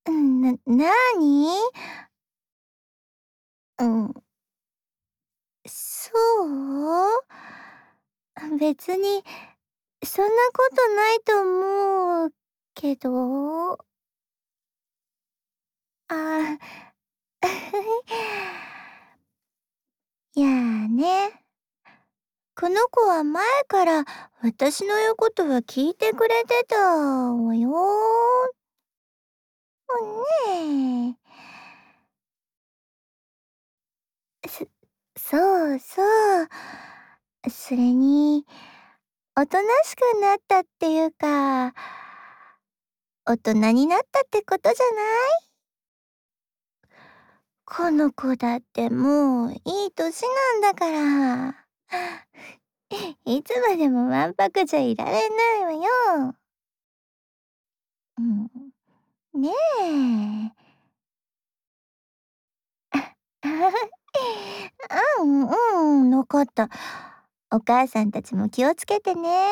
うん、なに？うん、そう？別に、そんなことないと思うけど。ああ。いやね、この子は前から私の言うことは聞いてくれてたわよ。ねえ。そうそう。それに、おとなしくなったっていうか、大人になったってことじゃない？この子だってもういい年なんだから。いつまでもわんぱくじゃいられないわよ。うん。ねえ。うん、わかった。お母さんたちも気をつけてね。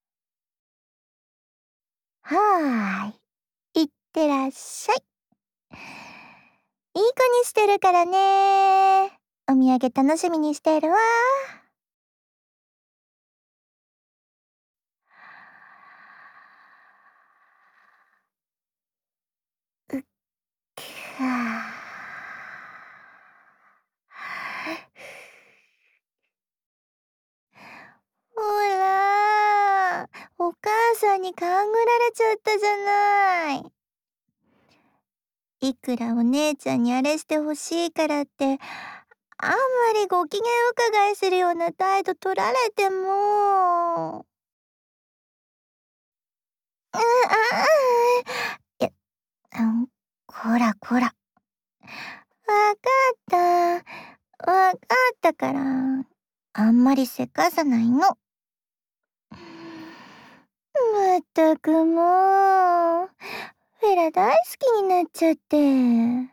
はーい。いってらっしゃい。いい子にしてるからね。お土産楽しみにしてるわ。うっか。ほら、お母さんに勘ぐられちゃったじゃない。いくらお姉ちゃんにあれしてほしいからって、あんまりご機嫌伺いするような態度取られても。うん、いや、うん、こらこら。わかった。わかったから、あんまりせかさないの。まったくもう、フェラ大好きになっちゃって。うん、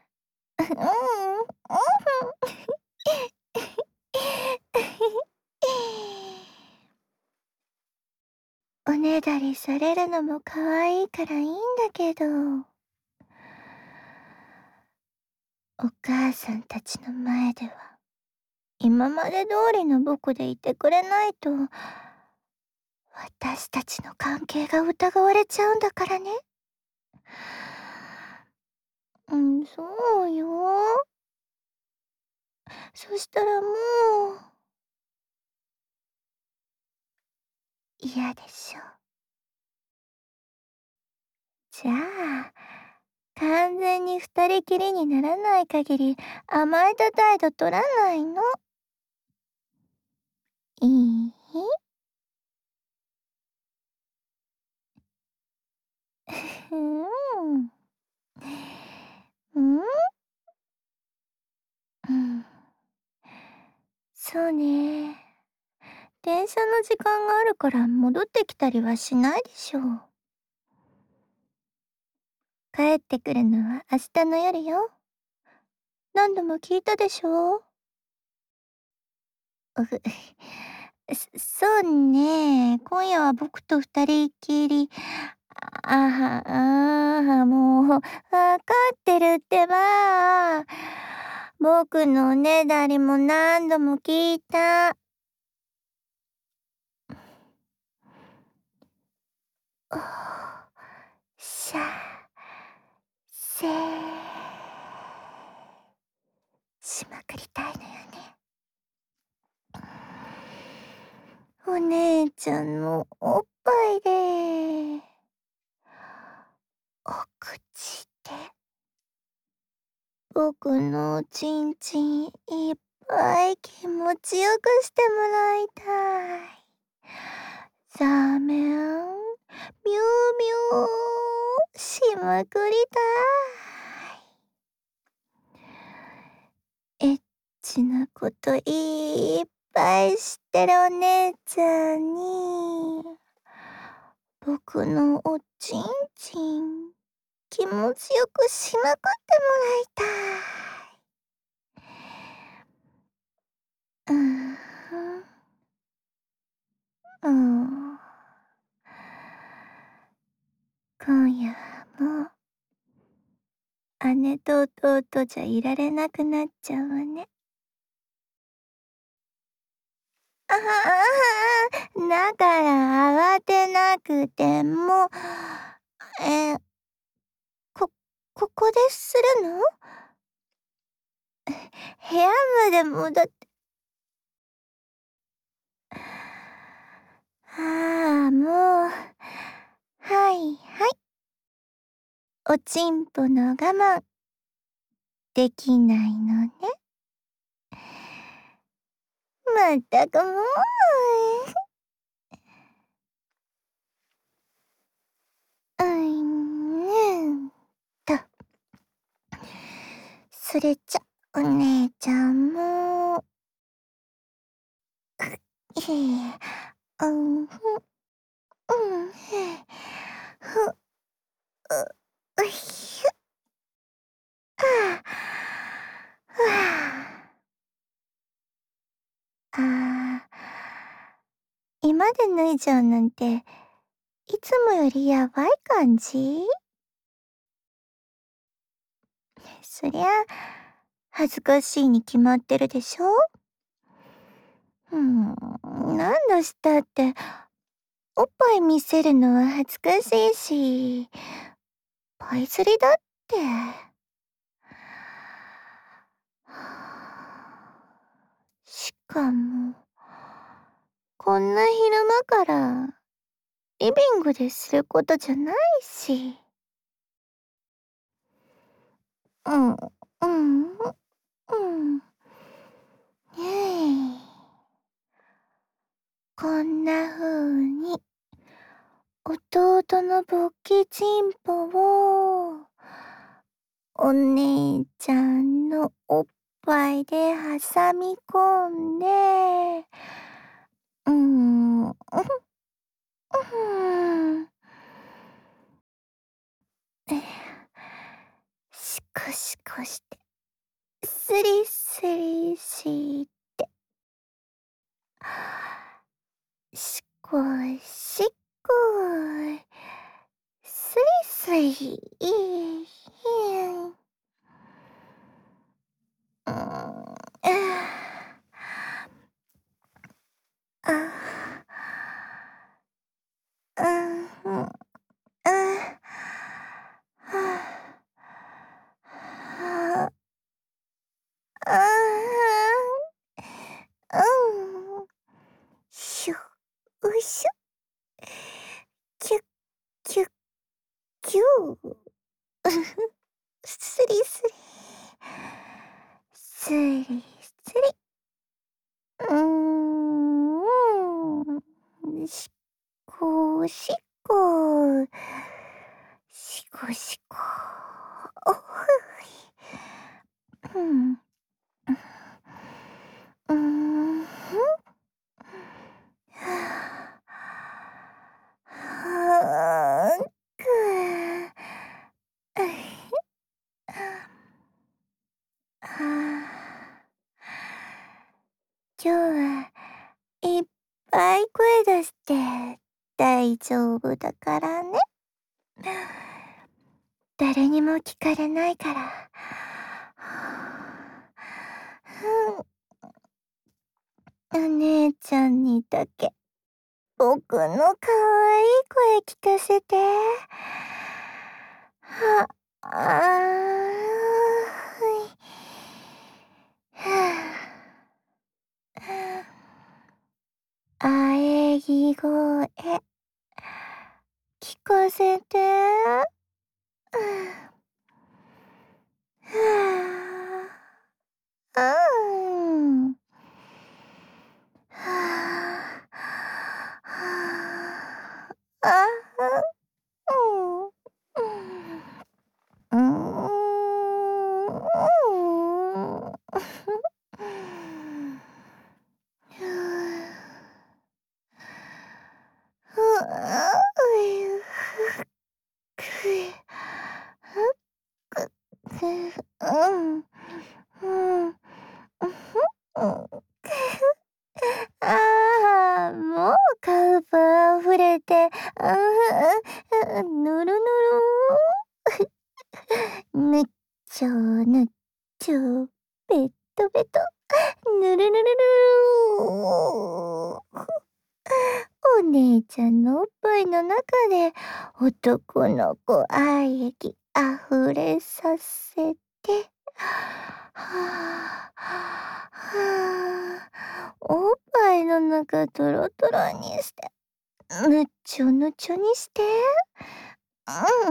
おねだりされるのも可愛いからいいんだけど、お母さんたちの前では、今まで通りの僕でいてくれないと、私たちの関係が疑われちゃうんだからね。うん、そうよ。そしたらもう、嫌でしょ。じゃあ、完全に二人きりにならない限り甘えた態度取らないの。いい？うん。うん？うん。そうね。電車の時間があるから戻ってきたりはしないでしょう。帰ってくるのは明日の夜よ。何度も聞いたでしょ？うふそうね。今夜は僕と二人きり。もう、わかってるってば。僕のおねだりも何度も聞いた。おしゃせしまくりたいのよね。お姉ちゃんのおっぱいで、お口で、僕のおちんちんいっぱい気持ちよくしてもらいたい。ザメン、ミューミュー、しまくりたい。エッチなこといっぱい知ってるお姉ちゃんに、僕のおちんちん、気持ちよくしまくってもらいたい。うん、うん。今夜はもう姉と弟じゃいられなくなっちゃうわね。ああ、だから慌てなくても、え、こここでするの？部屋まで戻って。ああ、もう、はいはい。おちんぽの我慢、できないのね。まったくもう。ねと。それじゃ、お姉ちゃんも、ええ、ふ、ふ、ひゅ、はあ、はあ。ああ、今で脱いじゃうなんて、いつもよりやばい感じ？そりゃ、恥ずかしいに決まってるでしょ？何度したって、おっぱい見せるのは恥ずかしいし、パイ釣りだって。しかも、こんな昼間からリビングですることじゃないし。うん、うん、うん。こんな風に、弟の勃起チンポを、お姉ちゃんのおっぱいで挟み込んで、うーん、シコシコして、スリスリして、シコシコ、スリスリ、うん、ああ、はあ、うん、しゅ、うしゅ、キュッキュッキュー。スリスリ。スリスリ。うーん。しこしこ。しこしこ。おふい。うん。うん。はあ、くあ。今日はいっぱい声出して大丈夫だからね。誰にも聞かれないから。お姉ちゃんにだけ僕の可愛い声聞かせて。は、喘ぎ声聞かせて。うん。あ、うん。うん。ああ、もう顔パ溢れて、ぬるぬる。めっちょぬちょ、ベトベト、ぬるるるるるお姉ちゃんのおっぱいの中で男の子愛液あふれさせて、はあ、はあ、おっぱいの中トロトロにして、ぬちょぬちょにして、うん。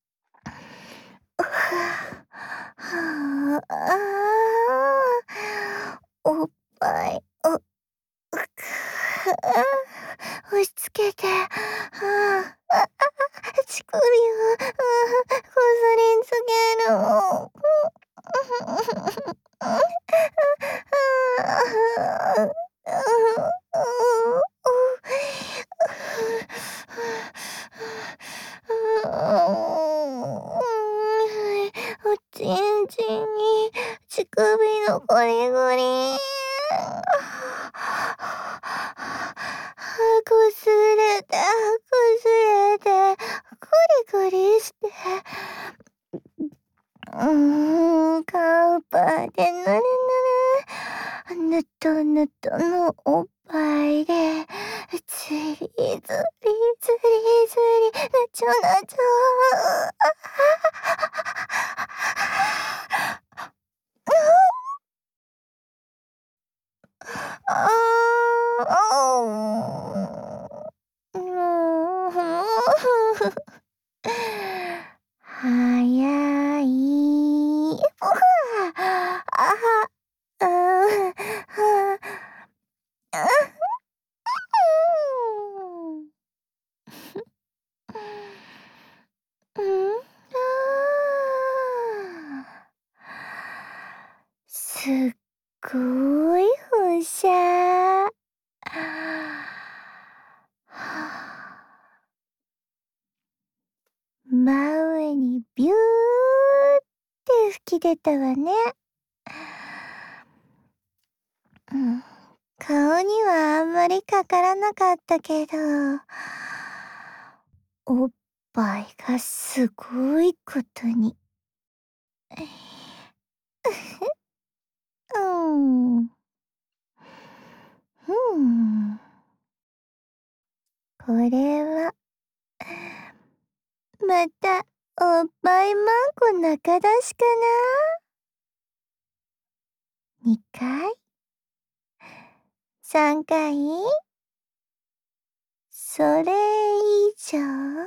はあ、おっぱいを、押し付けて、乳首を、こすりつける。おちんちんに乳首のゴリゴリ。こすれて、こすれて、ゴリゴリして。カウパーでぬるぬる、ぬとぬとのおっぱいで、ずりずりずりずり、なちょなちょ。ああ、早い。あうん、すっごいふしゃ。真上にビューって吹き出たわね。顔にはあんまりかからなかったけど、おっぱいがすごいことに。うん。うん。これは、また、おっぱいまんこ中出しかな？ 2 回？ 3 回？それ以上？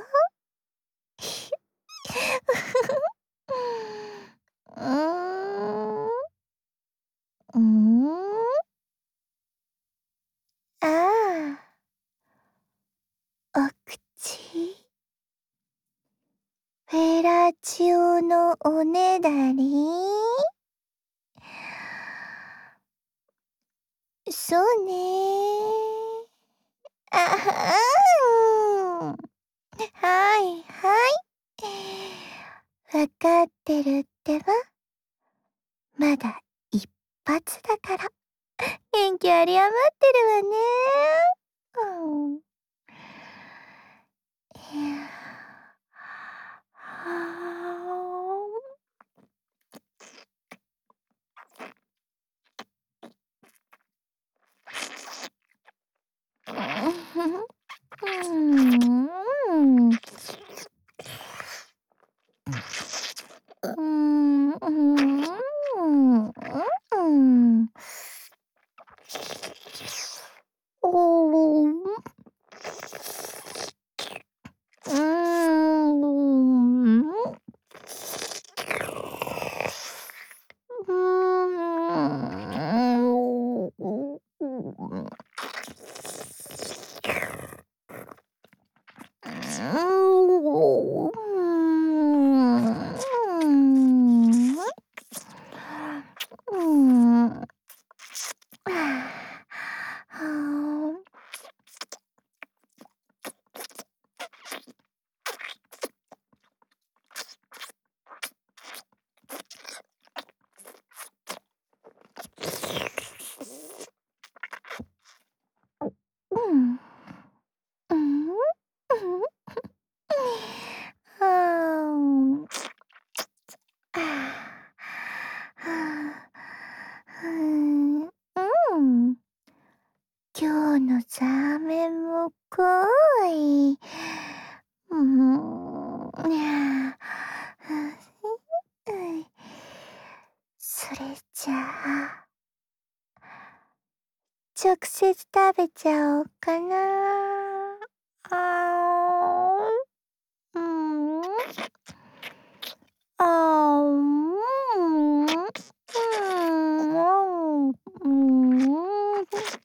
うーん。うーん。ああ、お口。フェラチオのおねだり？そうね。あはん。はいはい。わかってるってば。まだ一発だから。元気あり余ってるわね。うん。いや。はあ。うん。うん。うん。うん。おー。うーん。うーん。うーん。 それじゃあ、直接食べちゃおうかな。うん。うん。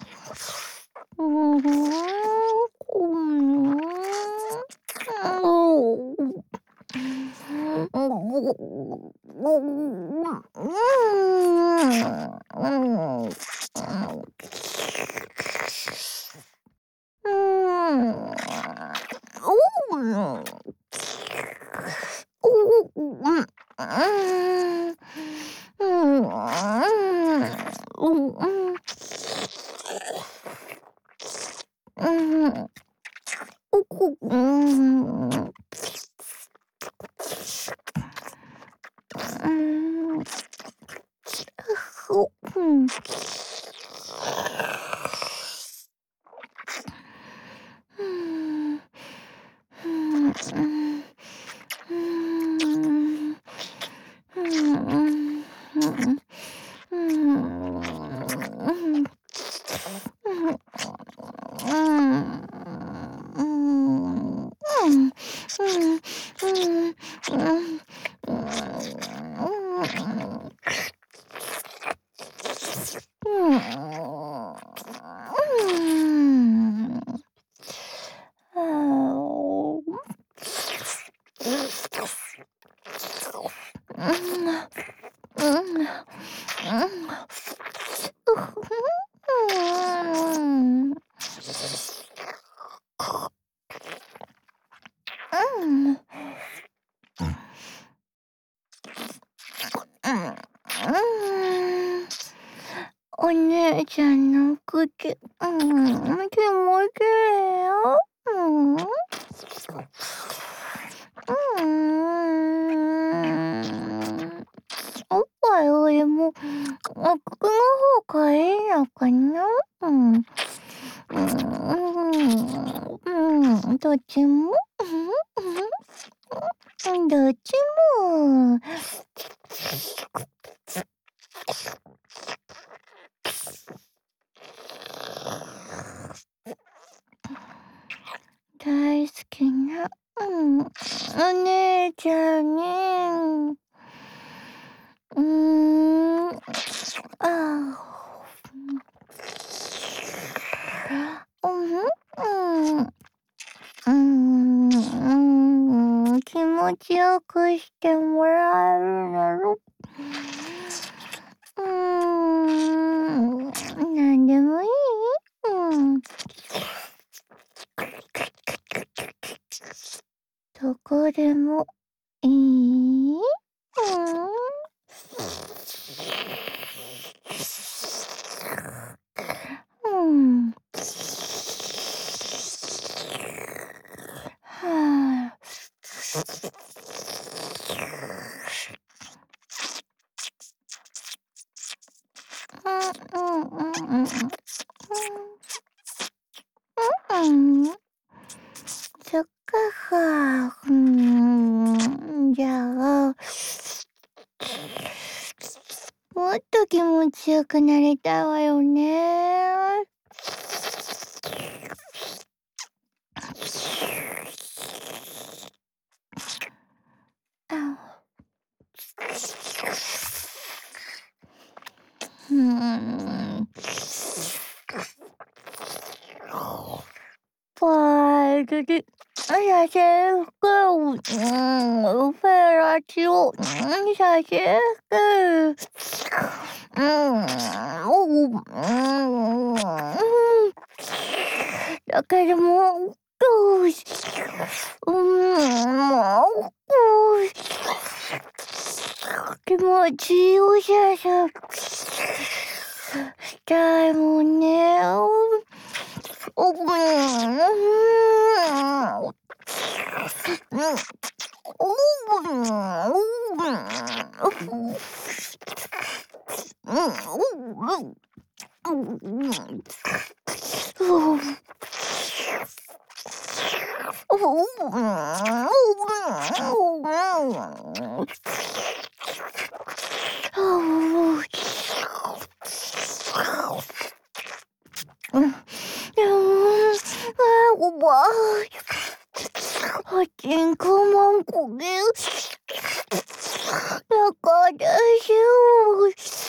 お姉ちゃんの口、気持ちいいよ。おっぱいよりも、口の方がいいのかな。どっちも。どっちも。大好きな、お姉ちゃんに、ああ、気持ちよくしてもらえるなら、なんでもいい？どこでもいい？はあ。そっか。じゃあ、もっと気持ちよくなりたいわよね。Poi piacerebbe, operazione, piacerebbe, da che molto, che motivo c'è, stai moneo. 오빠. 찡그만 고기. 나가다시오.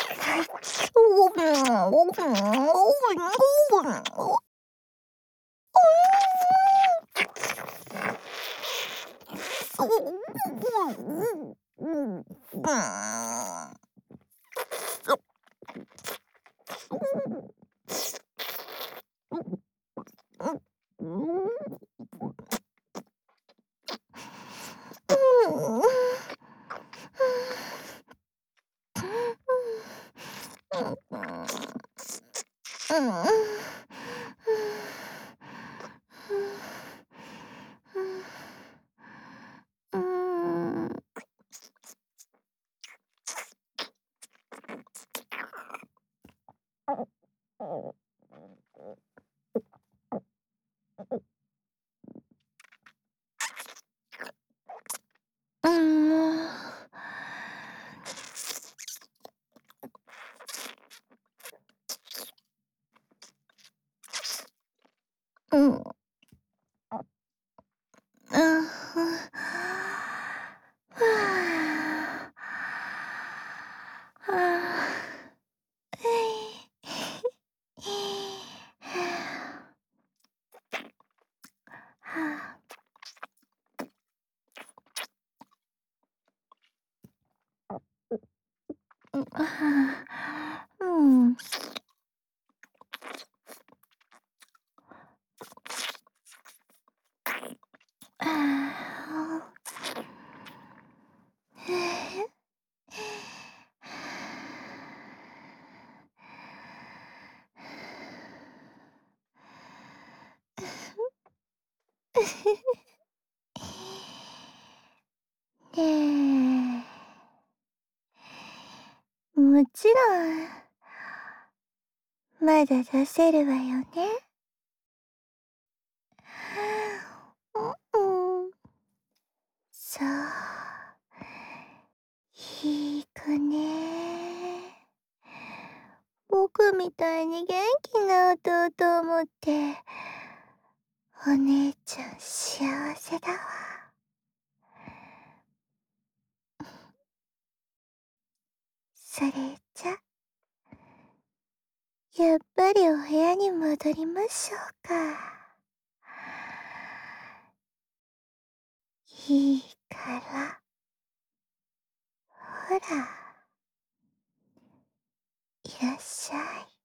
ねえ、もちろん、まだ出せるわよね。そう、いい子ね。僕みたいに元気な弟を持って、お姉ちゃん幸せだわ。それじゃ、やっぱりお部屋に戻りましょうか。いいから、ほら、いらっしゃい。